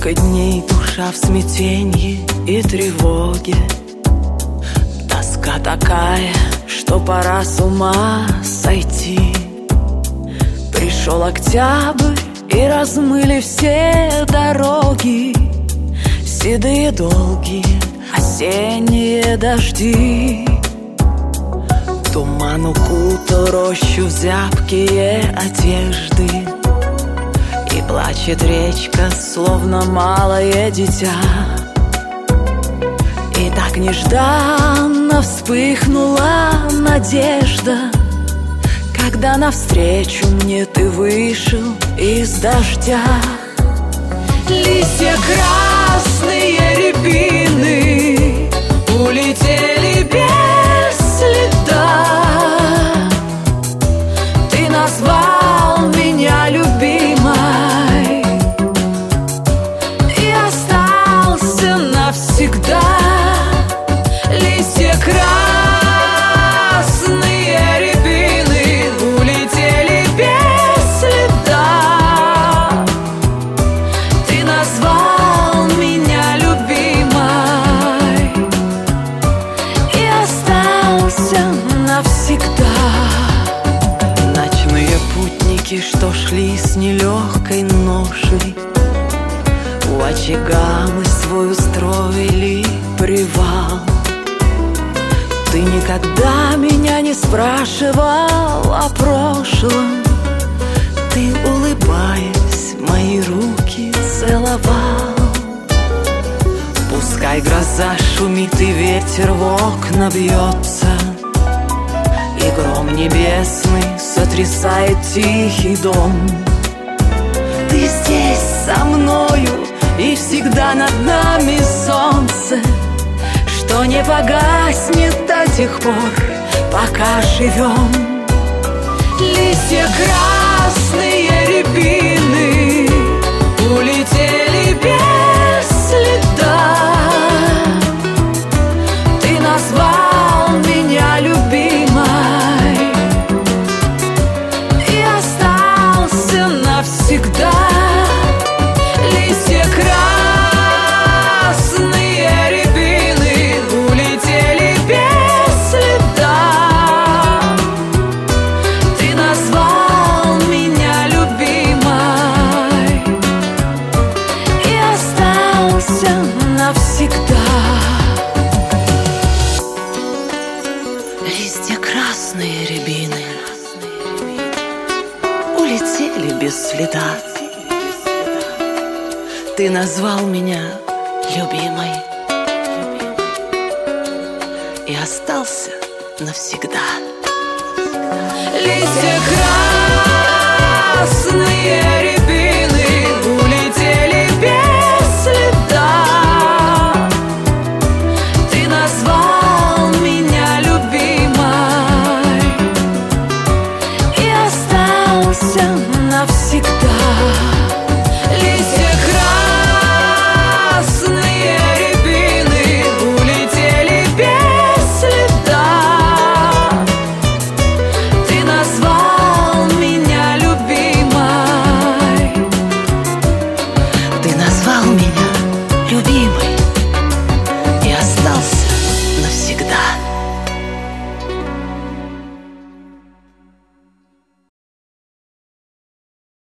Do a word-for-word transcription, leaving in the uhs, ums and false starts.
Сколько дней душа в смятенье и тревоге, тоска такая, что пора с ума сойти. Пришел октябрь и размыли все дороги, седые долгие осенние дожди. Туман укутал рощу в зябкие одежды, и плачет речка, словно малое дитя. И так нежданно вспыхнула надежда, когда навстречу мне ты вышел из дождя. Листья красные рябины улетели без следа. Ты назвал меня любимой и остался навсегда. Листья красные рябины улетели без следа. Ты назвал меня любимой и остался навсегда. Ночные путники, что шли с нелегкой ношей, у очага мы свой устроили привал. Ты никогда меня не спрашивал о прошлом, ты, улыбаясь, мои руки целовал. Пускай гроза шумит и ветер в окна бьется, и гром небесный сотрясает тихий дом. Ты здесь со мною, и всегда над нами солнце, что не погаснет до тех пор, пока живем. Листья красные рябины улетели без следа. Ты назвал меня любимой и остался навсегда. Листья красные рябины улетели без следа. Ты назвал меня любимой и остался навсегда. Листья красные рябины улетели без следа. Ты назвал меня любимой и остался навсегда. Листья красные